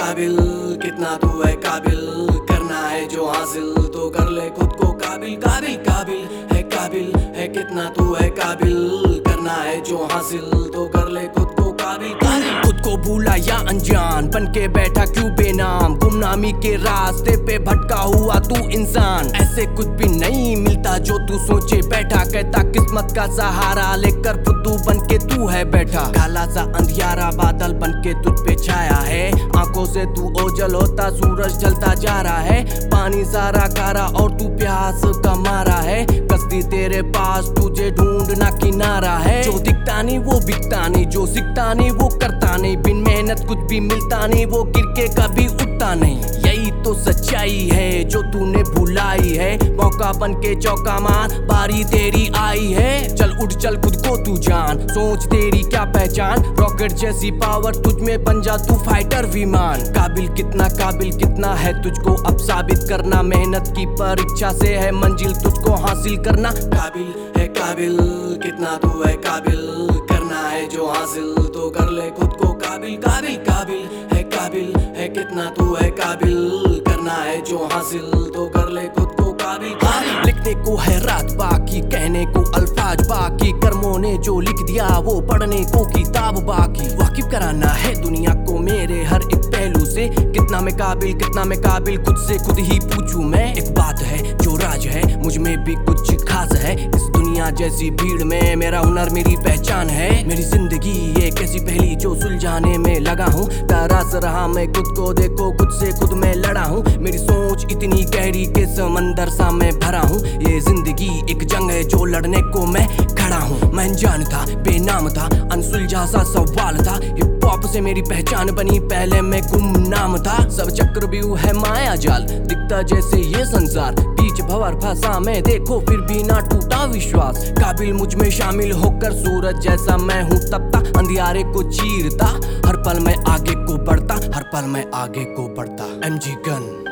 काबिल, कितना तू है काबिल, करना है जो हासिल तो कर ले खुद को काबिल। काबिल काबिल है कितना तू है काबिल, करना है जो हासिल तो कर ले खुद को काबिल। काबिल खुद को भूला या अनजान बन के बैठा क्यों बेनाम, गुमनामी के रास्ते पे भटका हुआ तू इंसान। ऐसे कुछ भी नहीं मिलता जो तू सोचे बैठा, कहता किस्मत का सहारा लेकर फुद्दू बन के तू है बैठा। काला सा अंधियारा बादल बन के तुझ पे छाया है, आंखों से तू ओझल होता सूरज ढलता जा रहा है। पानी सारा खारा और तू प्यास का मारा है, कसदी तेरे पास तुझे ढूंढना किनारा है। जो दिखता नहीं वो बिकता नहीं, जो सीखता नहीं वो करता नहीं, बिन मेहनत कुछ भी मिलता नहीं, वो गिर के कभी उठता नहीं। यही तो सच्चाई है जो तूने भुलाई है, मौका बन के चौका मार बारी तेरी आई है। चल उठ चल खुद को तू जान, सोच तेरी क्या पहचान, रॉकेट जैसी पावर तुझ में बन जा तू फाइटर विमान। काबिल कितना है तुझको अब साबित करना, मेहनत की परीक्षा से है मंजिल तुझको हासिल करना। काबिल, कितना तू है काबिल, करना है जो हासिल तो कर ले खुद को काबिल। काबिल है कितना तू है काबिल, करना है जो हासिल तो कर ले खुद को काबिल। लिखने को है रात बाकी, कहने को अल्फाज बाकी, कर्मों ने जो लिख दिया वो पढ़ने को किताब बाकी। वाकिफ कराना है दुनिया को मेरे हर एक पहलू से, कितना मैं काबिल खुद से खुद ही पूछूं मैं। एक बात है जो राज है मुझ में भी कुछ खास है, इस दुनिया जैसी भीड़ में मेरा हुनर मेरी पहचान है। मेरी जिंदगी ये कैसी पहली जो सुलझाने में लगा हूँ, तरास रहा मैं खुद को देखो खुद से खुद में लड़ा हूँ। मेरी सोच इतनी गहरी के समंदर सा मैं भरा हूँ, ये जिंदगी एक जंग है जो लड़ने को मैं खड़ा हूँ। मैं अनजान था बेनाम था, अनसुलझा सा सवाल था, हिप हॉप से मेरी पहचान बनी, पहले मैं गुमनाम था। सब चक्रव्यूह है माया जाल, दिखता जैसे ये संसार, बीच भंवर फंसा मैं देखो फिर भी ना टूटा विश्वास। काबिल मुझ में शामिल होकर सूरज जैसा मैं हूँ तपता, अंधियारे को चीरता, हर पल मैं आगे को बढ़ता, हर पल मैं आगे को बढ़ता। MG gun.